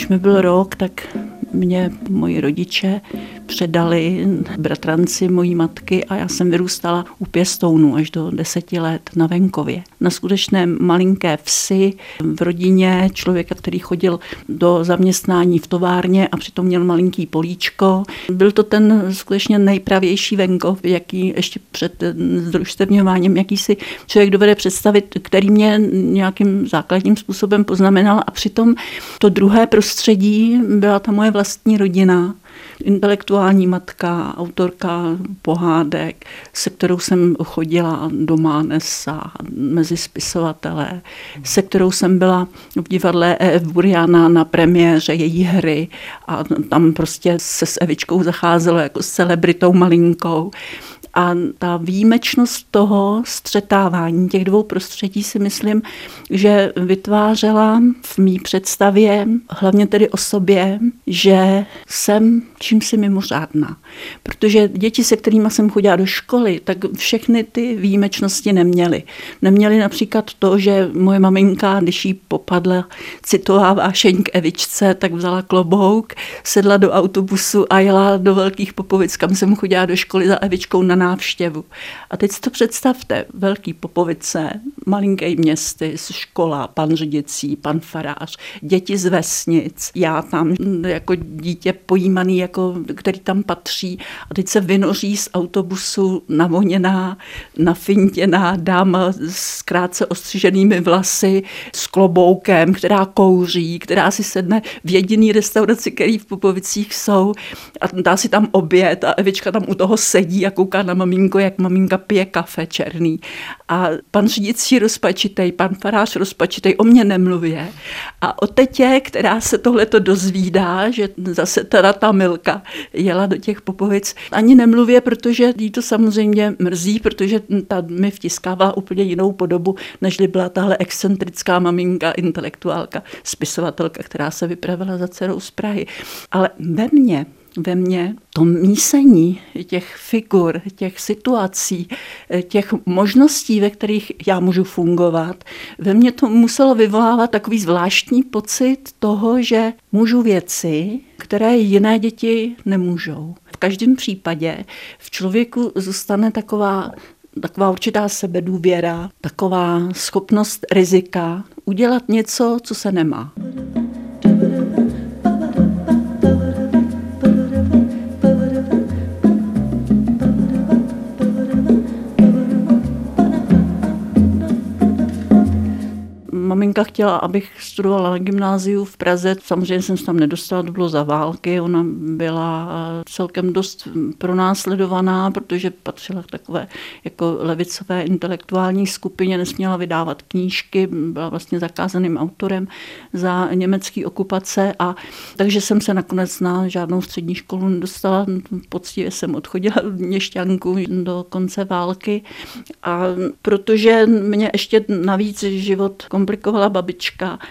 mi byl rok, tak mě moji rodiče předali bratranci mojí matky a já jsem vyrůstala u pěstounů až do 10 let na venkově. Na skutečné malinké vsi v rodině člověka, který chodil do zaměstnání v továrně a přitom měl malinký políčko. Byl to ten skutečně nejpravější venkov, jaký ještě před združstevňováním, jaký si člověk dovede představit, který mě nějakým základním způsobem poznamenal a přitom to druhé prostředí byla ta moje vlastní rodina, intelektuální matka, autorka pohádek, se kterou jsem chodila do Mánesa mezi spisovatele, se kterou jsem byla v divadle E.F. Buriana na premiéře její hry a tam prostě se s Evičkou zacházelo jako s celebritou malinkou. A ta výjimečnost toho střetávání těch dvou prostředí si myslím, že vytvářela v mý představě, hlavně tedy o sobě, že jsem čímsi mimořádná. Protože děti, se kterými jsem chodila do školy, tak všechny ty výjimečnosti neměly. Neměly například to, že moje maminka, když jí popadla citová vášeň k Evičce, tak vzala klobouk, sedla do autobusu a jela do Velkých Popovic, kam jsem chodila do školy za Evičkou na návštěvu. A teď si to představte, Velký Popovice, malinký městy, škola, pan řidicí, pan farář, děti z vesnic, já tam jako dítě pojímaný, jako, který tam patří a teď se vynoří z autobusu navoněná, nafintěná dáma s krátce ostřiženými vlasy, s kloboukem, která kouří, která si sedne v jediný restauraci, který v Popovicích jsou a dá si tam oběd a Evička tam u toho sedí a kouká na maminku, jak maminka pije kafe černý. A pan řídící rozpačitej, pan farář rozpačitej, o mě nemluvě. A o tetě, která se tohleto dozvídá, že zase teda ta Milka jela do těch Popovic, ani nemluvě, protože jí to samozřejmě mrzí, protože ta mi vtiskává úplně jinou podobu, nežli byla tahle excentrická maminka, intelektuálka, spisovatelka, která se vypravila za dcerou z Prahy. Ale ve mně to mísení těch figur, těch situací, těch možností, ve kterých já můžu fungovat, ve mně to muselo vyvolávat takový zvláštní pocit toho, že můžu věci, které jiné děti nemůžou. V každém případě v člověku zůstane taková určitá sebedůvěra, taková schopnost rizika, udělat něco, co se nemá. Maminka chtěla, abych studovala na gymnáziu v Praze. Samozřejmě jsem se tam nedostala, to bylo za války. Ona byla celkem dost pronásledovaná, protože patřila k takové jako levicové intelektuální skupině, nesměla vydávat knížky, byla vlastně zakázaným autorem za německé okupace. A takže jsem se nakonec na žádnou střední školu nedostala. Poctivě jsem odchodila do měšťanku do konce války. A protože mě ještě navíc život komplikovala babička,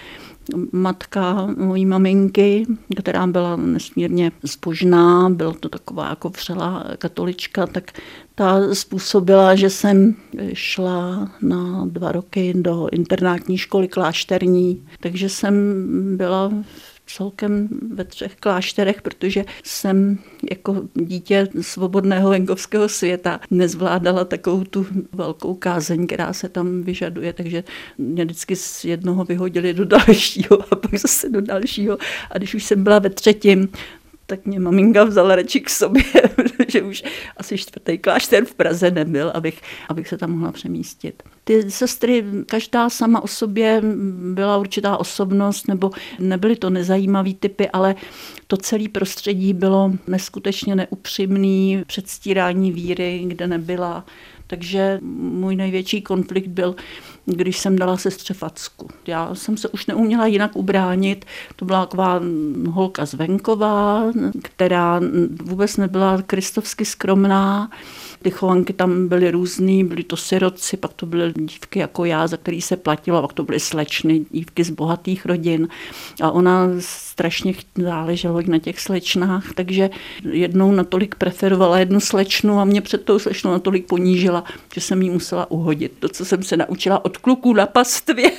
matka mojí maminky, která byla nesmírně zbožná, byla to taková jako vřelá katolička, tak ta způsobila, že jsem šla na 2 roky do internátní školy klášterní, takže jsem byla celkem ve 3 klášterech, protože jsem jako dítě svobodného venkovského světa nezvládala takovou tu velkou kázeň, která se tam vyžaduje, takže mě vždycky z jednoho vyhodili do dalšího a pak zase do dalšího. A když už jsem byla ve 3., tak mě maminka vzala radši k sobě, protože už asi 4. klášter v Praze nebyl, abych se tam mohla přemístit. Ty sestry, každá sama o sobě byla určitá osobnost, nebo nebyly to nezajímavý typy, ale to celé prostředí bylo neskutečně neupřímný, předstírání víry, kde nebyla. Takže můj největší konflikt byl, když jsem dala sestře facku. Já jsem se už neuměla jinak ubránit. To byla taková holka z venkova, která vůbec nebyla kristovsky skromná. Ty chovanky tam byly různý, byly to sirotci, pak to byly dívky jako já, za který se platilo, pak to byly slečny, dívky z bohatých rodin. A ona strašně záleželo na těch slečnách, takže jednou natolik preferovala jednu slečnu a mě před tou slečnou natolik ponížila, že jsem jí musela uhodit. To, co jsem se naučila od kluků na pastvě,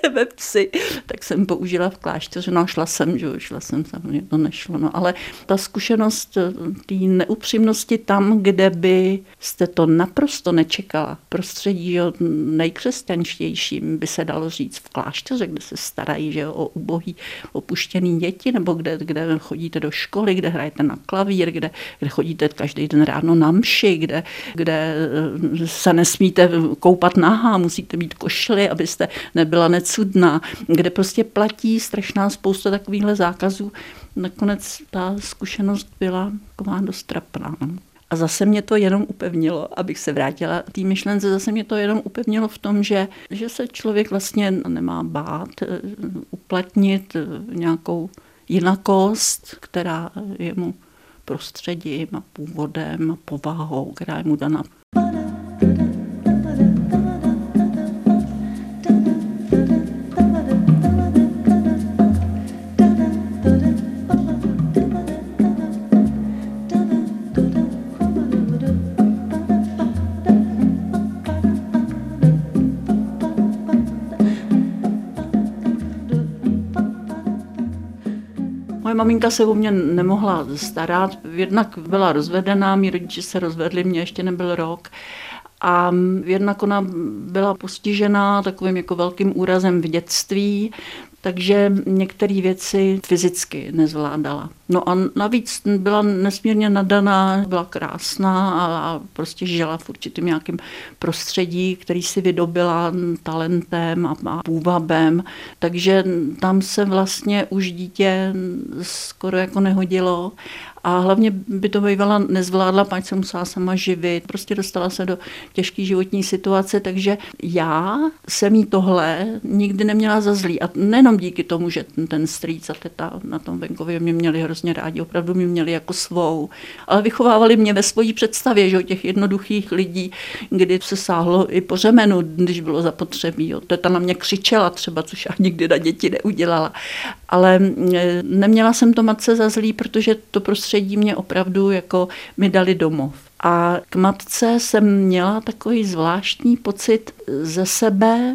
ve vsi, tak jsem použila v klášteře, no a šla jsem, samozřejmě to nešlo, no ale ta zkušenost té neupřímnosti tam, kde by jste to naprosto nečekala, prostředí, že nejkřesťanštějším by se dalo říct v klášteře, kde se starají, že o ubohý opuštěný děti, nebo kde chodíte do školy, kde hrajete na klavír, kde chodíte každý den ráno na mši, kde se nesmíte koupat nahá, musíte mít košili, abyste nebyla necudná, kde prostě platí strašná spousta takovýchhle zákazů. Nakonec ta zkušenost byla taková dost trapná. A zase mě to jenom upevnilo, abych se vrátila k té myšlence, zase mě to jenom upevnilo v tom, že se člověk vlastně nemá bát uplatnit nějakou jinakost, která je mu prostředím a původem a povahou, která je mu daná. Moje maminka se o mě nemohla starat, jednak byla rozvedená, mí rodiče se rozvedli, mě ještě nebyl rok. A jednak ona byla postižená takovým jako velkým úrazem v dětství, takže některé věci fyzicky nezvládala. No a navíc byla nesmírně nadaná, byla krásná a prostě žila v určitém nějakém prostředí, který si vydobila talentem a půvabem. Takže tam se vlastně už dítě skoro jako nehodilo. A hlavně by to bývala nezvládla, pač se musela sama živit. Prostě dostala se do těžké životní situace, takže já jsem jí tohle nikdy neměla za zlý. A nejenom díky tomu, že ten strýc a teta na tom venkově mě měli hrozně rádi, opravdu mě měli jako svou, ale vychovávali mě ve svojí představě, že těch jednoduchých lidí, kdy se sáhlo i po řemenu, když bylo zapotřebí. Teta na mě křičela třeba, což já nikdy na děti neudělala. Ale neměla jsem to matce za zlý, protože to prostředí mě opravdu jako mi dali domov. A k matce jsem měla takový zvláštní pocit ze sebe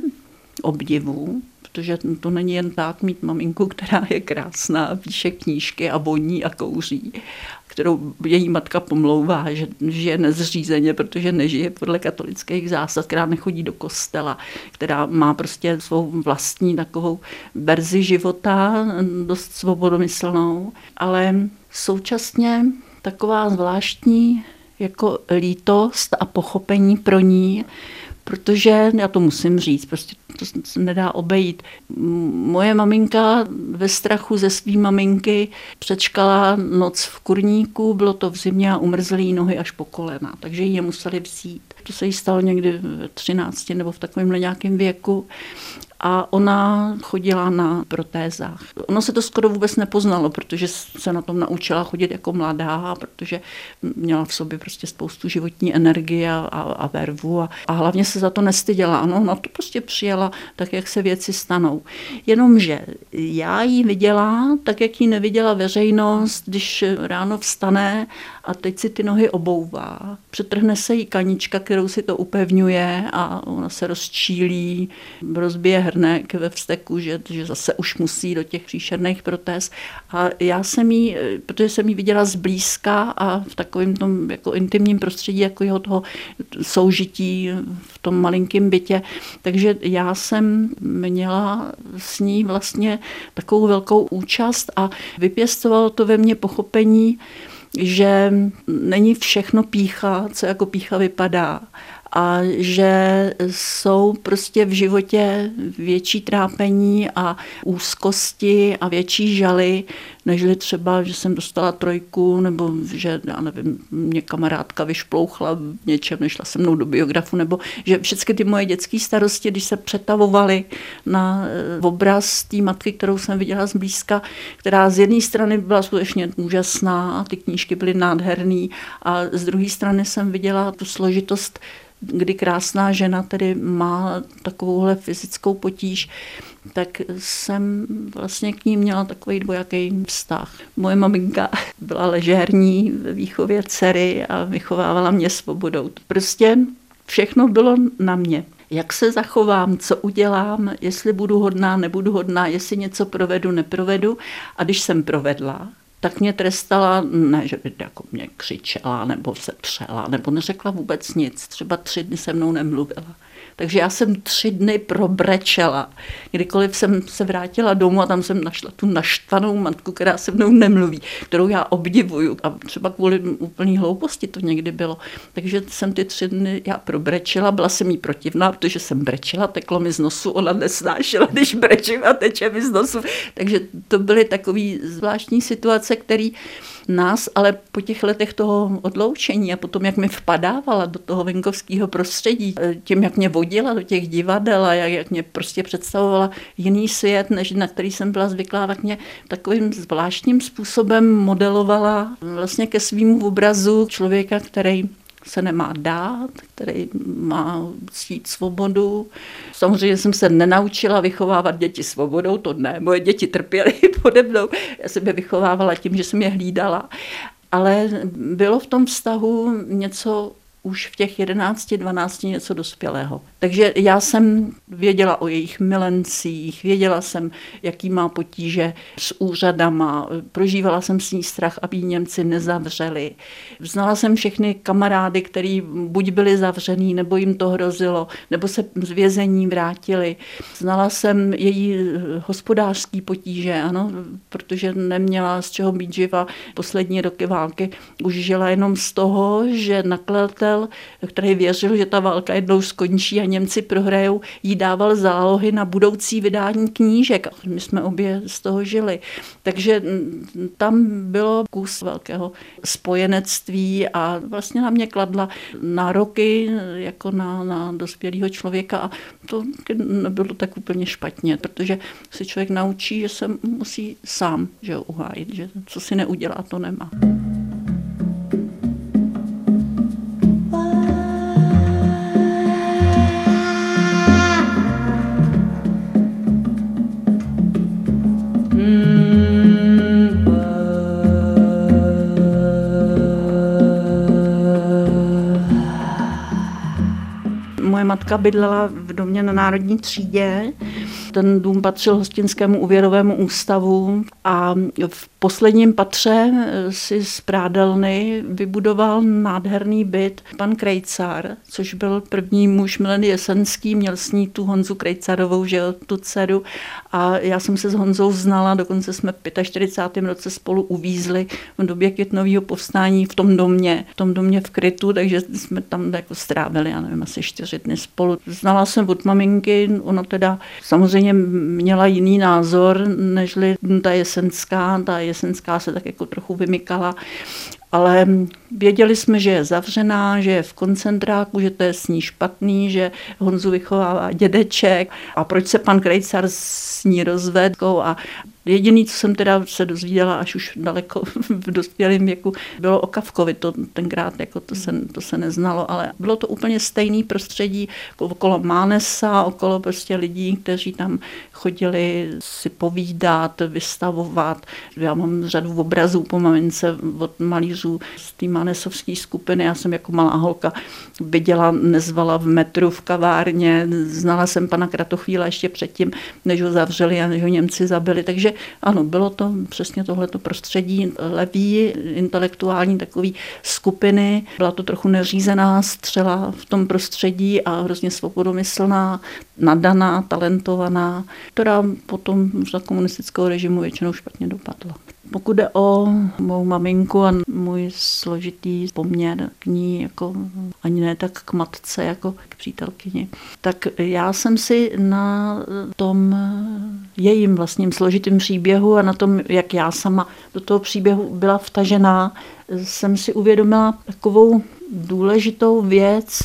obdivu, protože to není jen tak mít maminku, která je krásná, píše knížky a voní a kouří, kterou její matka pomlouvá, že žije nezřízeně, protože nežije podle katolických zásad, která nechodí do kostela, která má prostě svou vlastní takovou verzi života, dost svobodomyslnou, ale současně taková zvláštní jako lítost a pochopení pro ní, protože já to musím říct, prostě to se nedá obejít. Moje maminka ve strachu ze svý maminky přečkala noc v kurníku, bylo to v zimě a umrzly jí nohy až po kolena, takže ji je museli vzít. To se jí stalo někdy v 13 nebo v takovémhle nějakém věku. A ona chodila na protézách. Ono se to skoro vůbec nepoznalo, protože se na tom naučila chodit jako mladá, protože měla v sobě prostě spoustu životní energie a vervu a hlavně se za to nestyděla. Ano, ona to prostě přijala tak, jak se věci stanou. Jenomže já ji viděla tak, jak ji neviděla veřejnost, když ráno vstane a teď si ty nohy obouvá. Přetrhne se jí kanička, kterou si to upevňuje a ona se rozčílí, rozbije hrnek ve vzteku, že zase už musí do těch příšerných protéz. A já jsem jí, protože jsem ji viděla zblízka a v takovém tom jako intimním prostředí, jako jeho toho soužití v tom malinkém bytě, takže já jsem měla s ní vlastně takovou velkou účast a vypěstovalo to ve mně pochopení, že není všechno pýcha, co jako pýcha vypadá. A že jsou prostě v životě větší trápení a úzkosti a větší žaly, nežli třeba, že jsem dostala 3, nebo že, já nevím, mě kamarádka vyšplouchla v něčem, nešla se mnou do biografu, nebo že všechny ty moje dětské starosti, když se přetavovaly na obraz té matky, kterou jsem viděla zblízka, která z jedné strany byla skutečně úžasná a ty knížky byly nádherný a z druhé strany jsem viděla tu složitost, kdy krásná žena tedy má takovouhle fyzickou potíž, tak jsem vlastně k ní měla takový dvojaký vztah. Moje maminka byla ležérní ve výchově dcery a vychovávala mě svobodou. Prostě všechno bylo na mě. jak se zachovám, co udělám, jestli budu hodná, nebudu hodná, jestli něco provedu, neprovedu. A když jsem provedla, tak mě trestala, ne, že by jako mě křičela, nebo se přela, nebo neřekla vůbec nic. Třeba 3 dny se mnou nemluvila. Takže já jsem 3 dny probrečela. Kdykoliv jsem se vrátila domů a tam jsem našla tu naštvanou matku, která se mnou nemluví, kterou já obdivuju. A třeba kvůli úplný hlouposti to někdy bylo. Takže jsem ty 3 dny já probrečela, byla jsem jí protivná, protože jsem brečela, teklo mi z nosu, ona nesnášela, když brečím a teče mi z nosu. Takže to byly takové zvláštní situace, které nás, ale po těch letech toho odloučení a potom, jak mi vpadávala do toho venkovského prostředí, tím, jak mě vodila do těch divadel a jak mě prostě představovala jiný svět, než na který jsem byla zvyklá, tak mě takovým zvláštním způsobem modelovala vlastně ke svýmu obrazu člověka, který se nemá dát, který má ctít svobodu. Samozřejmě jsem se nenaučila vychovávat děti svobodou, to ne, moje děti trpěly pode mnou. Já jsem je vychovávala tím, že jsem je hlídala. Ale bylo v tom vztahu něco už v těch 11, 12 něco dospělého. Takže já jsem věděla o jejich milencích, věděla jsem, jaký má potíže s úřadama, prožívala jsem s ní strach, aby ji Němci nezavřeli. Znala jsem všechny kamarády, který buď byli zavřený, nebo jim to hrozilo, nebo se z vězení vrátili. Znala jsem její hospodářský potíže, ano, protože neměla z čeho být živa. Poslední roky války už žila jenom z toho, že nakladatel, který věřil, že ta válka jednou skončí a Němci prohrajou, jí dával zálohy na budoucí vydání knížek. My jsme obě z toho žili. Takže tam bylo kus velkého spojenectví a vlastně na mě kladla nároky jako na dospělého člověka a to nebylo tak úplně špatně, protože si člověk naučí, že se musí sám uhájit, že co si neudělá, to nemá. Moje matka bydlela v domě na Národní třídě. Ten dům patřil Hostinskému úvěrovému ústavu a v posledním patře si z prádelny vybudoval nádherný byt pan Krejcar, což byl první muž Mileny Jesenský, měl s ní tu Honzu Krejcarovou, že jo, tu dceru. A já jsem se s Honzou znala, dokonce jsme v 45. roce spolu uvízli v době květnového povstání v tom domě v krytu, takže jsme tam jako strávili, já nevím, asi 4 dny spolu. Znala jsem od maminky, ona teda samozřejmě měla jiný názor, nežli ta Jesenská. Ta Jesenská se tak jako trochu vymykala, ale věděli jsme, že je zavřená, že je v koncentráku, že to je s ní špatný, že Honzu vychovává dědeček a proč se pan Krejcar s ní rozvedl. A jediný, co jsem teda se dozvídala až už daleko v dospělém věku, bylo o Kafkovi. To tenkrát jako to se neznalo, ale bylo to úplně stejný prostředí okolo Mánesa, okolo prostě lidí, kteří tam chodili si povídat, vystavovat. Já mám řadu obrazů po mamince od malířů z té mánesovské skupiny. Já jsem jako malá holka viděla, nezvala v metru, v kavárně. Znala jsem pana Kratochvíla ještě předtím, než ho zavřeli a než ho Němci zabili. Takže ano, bylo to přesně tohleto prostředí levý, intelektuální takový skupiny. Byla to trochu neřízená střela v tom prostředí a hrozně svobodomyslná, nadaná, talentovaná, která potom za komunistického režimu většinou špatně dopadla. Pokud jde o mou maminku a můj složitý poměr k ní, jako ani ne tak k matce, jako k přítelkyni, tak já jsem si na tom jejím vlastním složitým příběhu a na tom, jak já sama do toho příběhu byla vtažená, jsem si uvědomila takovou důležitou věc,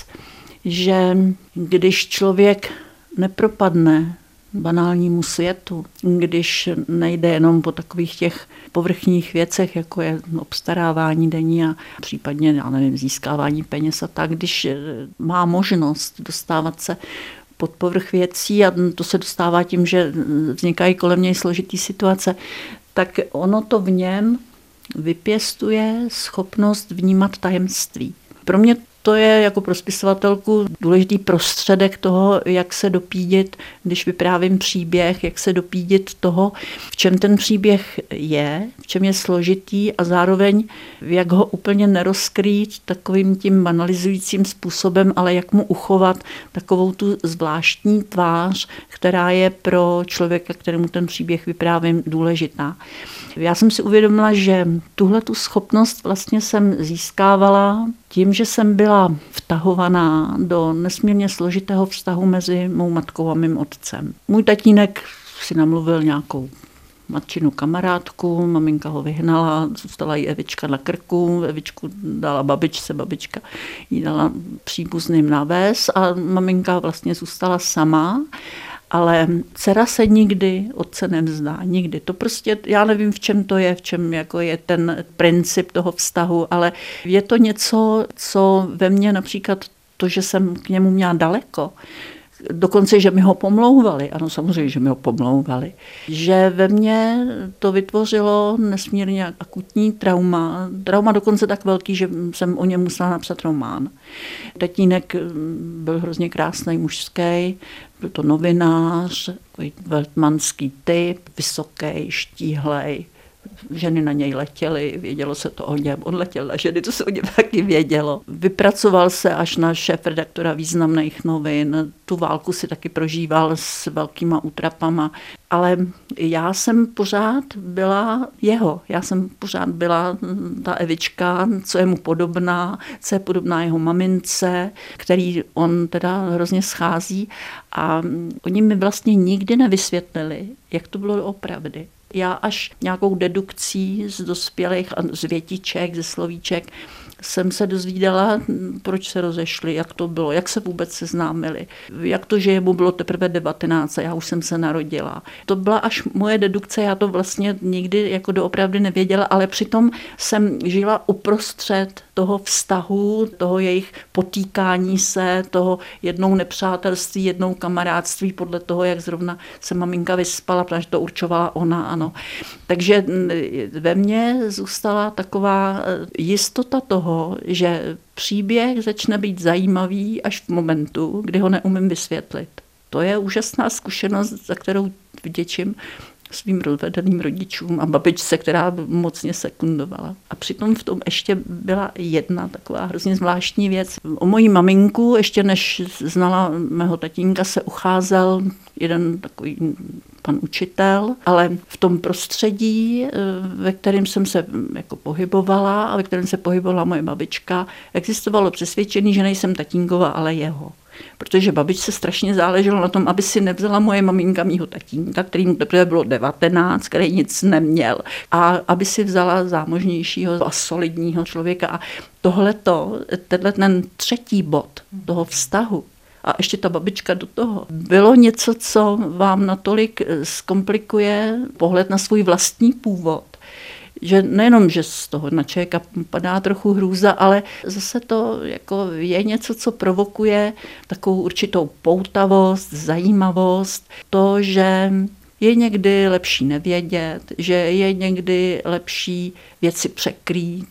že když člověk nepropadne banálnímu světu, když nejde jenom po takových těch povrchních věcech, jako je obstarávání denní a případně, já nevím, získávání peněz a tak, když má možnost dostávat se pod povrch věcí a to se dostává tím, že vznikají kolem něj složitý situace, tak ono to v něm vypěstuje schopnost vnímat tajemství. Pro mě To je jako pro spisovatelku důležitý prostředek toho, jak se dopídit, když vyprávím příběh, jak se dopídit toho, v čem ten příběh je, v čem je složitý a zároveň jak ho úplně nerozkrýt takovým tím banalizujícím způsobem, ale jak mu uchovat takovou tu zvláštní tvář, která je pro člověka, kterému ten příběh vyprávím, důležitá. Já jsem si uvědomila, že tuhletu schopnost vlastně jsem získávala tím, že jsem byla vtahovaná do nesmírně složitého vztahu mezi mou matkou a mým otcem. Můj tatínek si namluvil nějakou matčinu kamarádku, maminka ho vyhnala, zůstala jí Evička na krku, Evičku dala babičce, babička jí dala příbuzným na ves a maminka vlastně zůstala sama. Ale dcera se nikdy otce nevzdá, nikdy. To prostě, já nevím, v čem to je, v čem jako je ten princip toho vztahu, ale je to něco, co ve mně například to, že jsem k němu měla daleko, dokonce, že mi ho pomlouvali, ano, samozřejmě, že mi ho pomlouvali, že ve mně to vytvořilo nesmírně akutní trauma dokonce tak velký, že jsem o něm musela napsat román. Tatínek byl hrozně krásný mužský, byl to novinář, takový veltmanský typ, vysoký, štíhlej, ženy na něj letěly, vědělo se to o něm, on letěl na ženy, to se o něm taky vědělo. Vypracoval se až na šéfredaktora významných novin, tu válku si taky prožíval s velkýma útrapama, ale já jsem pořád byla jeho, já jsem pořád byla ta Evička, co je mu podobná, co je podobná jeho mamince, který on teda hrozně schází a oni mi vlastně nikdy nevysvětlili, jak to bylo doopravdy. Já až nějakou dedukcí z dospělých a z větiček, ze slovíček jsem se dozvídala, proč se rozešli, jak to bylo, jak se vůbec seznámili, jak to, že mu bylo teprve 19 a já už jsem se narodila. To byla až moje dedukce, já to vlastně nikdy jako doopravdy nevěděla, ale přitom jsem žila uprostřed toho vztahu, toho jejich potýkání se, toho jednou nepřátelství, jednou kamarádství, podle toho, jak zrovna se maminka vyspala, protože to určovala ona, ano. Takže ve mně zůstala taková jistota toho, že příběh začne být zajímavý až v momentu, kdy ho neumím vysvětlit. To je úžasná zkušenost, za kterou vděčím svým rozvedeným rodičům a babičce, která mocně sekundovala. A přitom v tom ještě byla jedna taková hrozně zvláštní věc. O moji maminku, ještě než znala mého tatínka, se ucházel jeden takový pan učitel, ale v tom prostředí, ve kterém jsem se jako pohybovala a ve kterém se pohybovala moje babička, existovalo přesvědčení, že nejsem tatínkova, ale jeho. Protože babičce strašně záleželo na tom, aby si nevzala moje maminka mýho tatínka, který mu teprve bylo 19, který nic neměl, a aby si vzala zámožnějšího a solidního člověka. A tenhle ten třetí bod toho vztahu, a ještě ta babička do toho, bylo něco, co vám natolik zkomplikuje pohled na svůj vlastní původ, že nejenom, že z toho na člověka padá trochu hrůza, ale zase to jako je něco, co provokuje takovou určitou poutavost, zajímavost, to, že je někdy lepší nevědět, že je někdy lepší věci překrýt,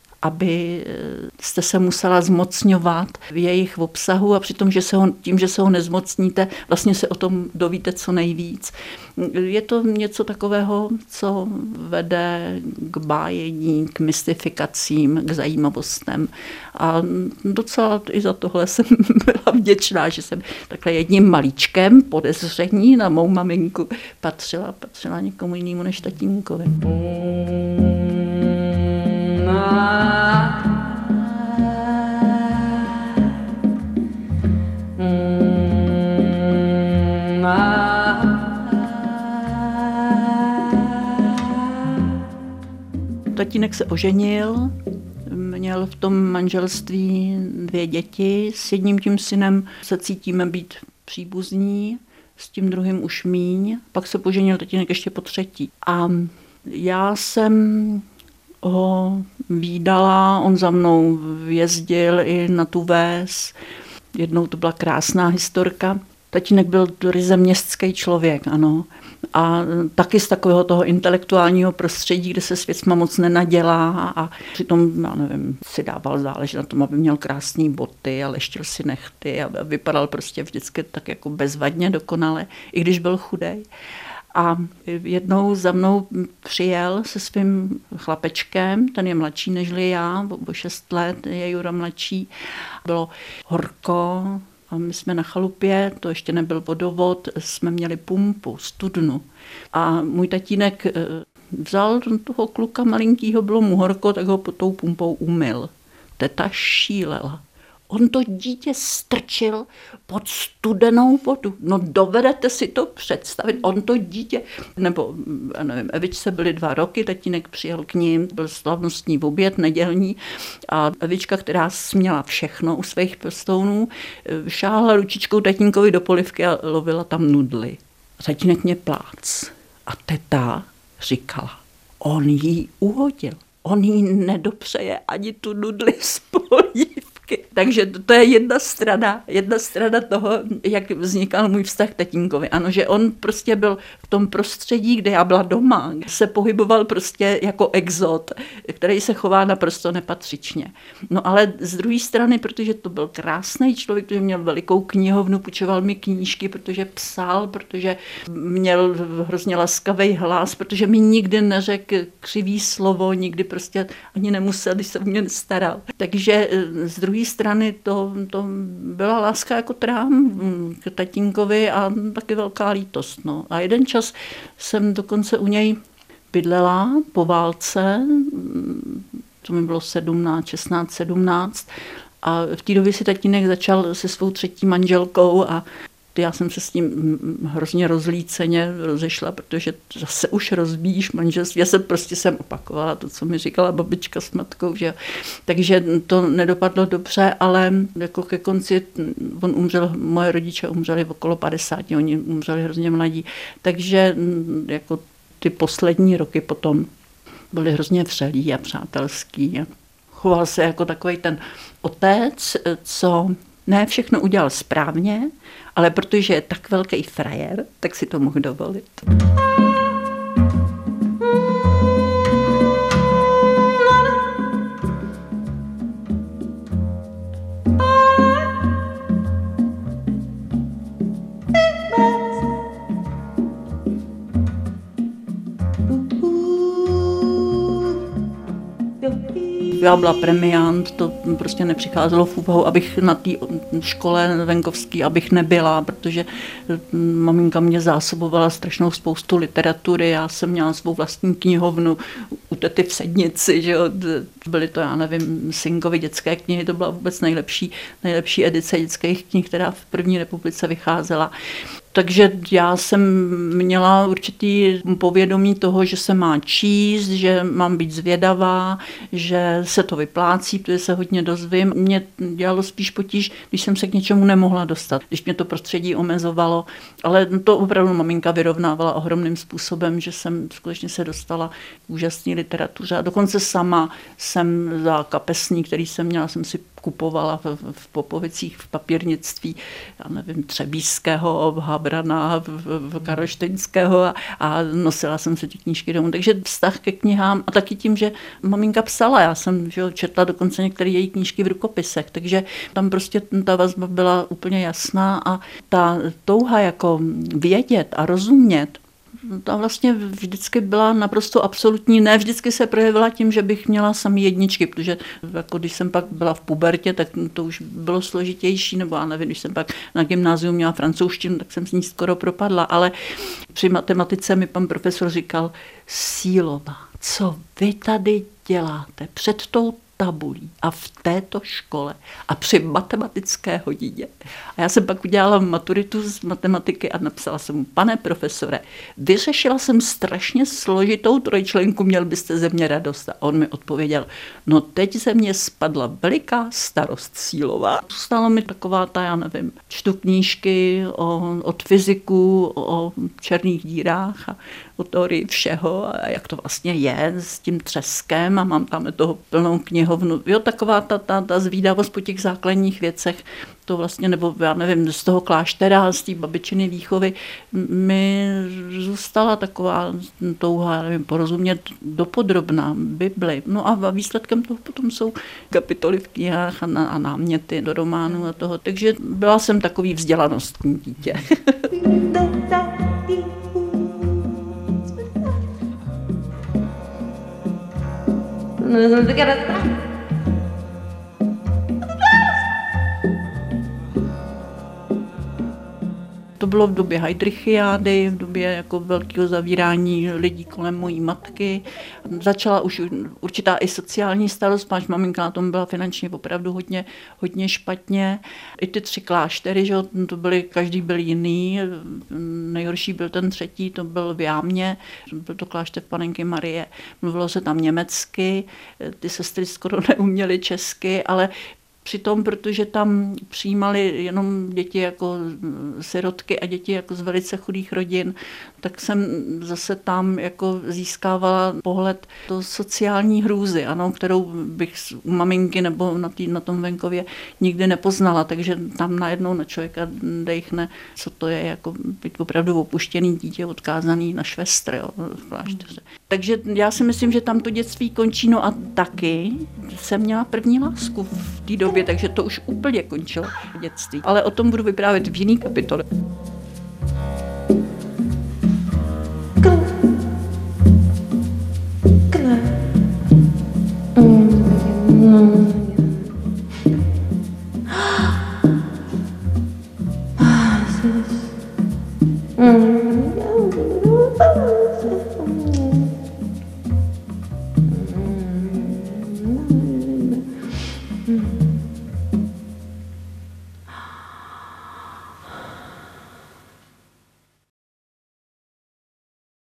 aby jste se musela zmocňovat v jejich obsahu a přitom, tím, že se ho nezmocníte, vlastně se o tom dovíte co nejvíc. Je to něco takového, co vede k bájení, k mystifikacím, k zajímavostem. A docela i za tohle jsem byla vděčná, že jsem takhle jedním malíčkem podezření na mou maminku patřila někomu jinému než tatínkovi. Tatínek se oženil, měl v tom manželství 2 děti, s jedním tím synem se cítíme být příbuzní, s tím druhým už míň, pak se poženil tatínek ještě po 3. A já jsem ho vídala, on za mnou jezdil i na tu ves, jednou to byla krásná historka. Tatínek byl ryze městský člověk, ano. a taky z takového toho intelektuálního prostředí, kde se s věcma moc nenadělá a přitom, já nevím, si dával záležet na tom, aby měl krásné boty a leštil si nehty a vypadal prostě vždycky tak jako bezvadně dokonale, i když byl chudej. A jednou za mnou přijel se svým chlapečkem, ten je mladší nežli já, o 6 let je Jura mladší. Bylo horko a my jsme na chalupě, to ještě nebyl vodovod, jsme měli pumpu, studnu. A můj tatínek vzal toho kluka malinkýho, bylo mu horko, tak ho pod tou pumpou umyl. Teta šílela. On to dítě strčil pod studenou vodu. No dovedete si to představit? On to dítě, nebo já nevím, Evičce byly 2 roky, tatínek přijel k ním, byl slavnostní oběd nedělní a Evička, která směla všechno u svých pěstounů, šáhla ručičkou tatínkovi do polivky a lovila tam nudly. Tatínek mě plác. A teta říkala, on jí uhodil. On jí nedopřeje ani tu nudli z polívky. Takže to je jedna strana toho, jak vznikal můj vztah k tatínkovi. Ano, že on prostě byl v tom prostředí, kde já byla doma, se pohyboval prostě jako exot, který se chová naprosto nepatřičně. No ale z druhé strany, protože to byl krásný člověk, protože měl velikou knihovnu, půjčoval mi knížky, protože psal, protože měl hrozně laskavý hlas, protože mi nikdy neřekl křivý slovo, nikdy prostě ani nemusel, když se o mě staral. Takže z druhé strany to byla láska jako trám k tatínkovi a taky velká lítost. No. A jeden čas jsem dokonce u něj bydlela po válce, to mi bylo 17 a v té době si tatínek začal se svou 3. manželkou a já jsem se s tím hrozně rozlíceně rozešla, protože zase už rozbíjíš manželství. Já jsem opakovala to, co mi říkala babička s matkou. Že? Takže to nedopadlo dobře, ale jako ke konci on umřel, moje rodiče umřeli okolo 50, oni umřeli hrozně mladí. Takže jako ty poslední roky potom byly hrozně vřelí a přátelský. Choval se jako takový ten otec, co ne všechno udělal správně, ale protože je tak velký frajer, tak si to mohl dovolit. Já byla premiant, to prostě nepřicházelo v úvahu, abych na té škole venkovské, abych nebyla, protože maminka mě zásobovala strašnou spoustu literatury, já jsem měla svou vlastní knihovnu u tety v Sednici, že jo? Byly to, já nevím, Singovy dětské knihy, to byla vůbec nejlepší edice dětských knih, která v první republice vycházela. Takže já jsem měla určitý povědomí toho, že se má číst, že mám být zvědavá, že se to vyplácí, protože se hodně dozvím. Mě dělalo spíš potíž, když jsem se k něčemu nemohla dostat, když mě to prostředí omezovalo, ale to opravdu maminka vyrovnávala ohromným způsobem, že jsem skutečně se dostala k úžasné literatuře a dokonce sama jsem za kapesní, který jsem měla, jsem si kupovala v Popovicích, v papírnictví, já nevím, Třebíčského, Habrana, Karlštejnského a nosila jsem si ty knížky domů. Takže vztah ke knihám a taky tím, že maminka psala, já jsem četla dokonce některé její knížky v rukopisech, takže tam prostě ta vazba byla úplně jasná a ta touha jako vědět a rozumět, ta vlastně vždycky byla naprosto absolutní. Ne, vždycky se projevila tím, že bych měla samý jedničky, protože jako když jsem pak byla v pubertě, tak to už bylo složitější, nebo já nevím, když jsem pak na gymnáziu měla francouzštinu, tak jsem s ní skoro propadla, ale při matematice mi pan profesor říkal, Sílová, co vy tady děláte před tou tabulí a v této škole a při matematické hodině. A já jsem pak udělala maturitu z matematiky a napsala jsem mu, pane profesore, vyřešila jsem strašně složitou trojčlenku, měl byste ze mě radost. A on mi odpověděl, no teď ze mě spadla veliká starost Sílová. Zůstalo mi taková ta, já nevím, čtu knížky od fyziků, o černých dírách a o teorii všeho a jak to vlastně je s tím třeskem a mám tam toho plnou knihu knihovnu. Jo, taková ta zvídavost po těch základních věcech, to vlastně, nebo já nevím, z toho kláštera, z té babičiny výchovy, mi zůstala taková touha, já nevím, porozumět dopodrobná Bibli. No a výsledkem toho potom jsou kapitoly v knihách a náměty do románu a toho. Takže byla jsem takový vzdělanostní dítě. To bylo v době Heydrichiády, v době jako velkého zavírání lidí kolem mojí matky. Začala už určitá i sociální starost, páč maminka na tom byla finančně opravdu hodně špatně. I ty 3 kláštery, že to byly, každý byl jiný. Nejhorší byl ten 3., to byl v Jámě, byl to klášter Panenky Marie. Mluvilo se tam německy, ty sestry skoro neuměly česky, ale přitom, protože tam přijímali jenom děti jako sirotky a děti jako z velice chudých rodin, tak jsem zase tam jako získávala pohled do sociální hrůzy, ano, kterou bych u maminky nebo na tom venkově nikdy nepoznala, takže tam najednou na člověka dejchne, co to je, jako být opravdu opuštěný dítě, odkázaný na švestr, jo, v klášteře. Takže já si myslím, že tam to dětství končí, no a taky jsem měla první lásku v té době, takže to už úplně končilo dětství. Ale o tom budu vyprávět v jiný kapitole.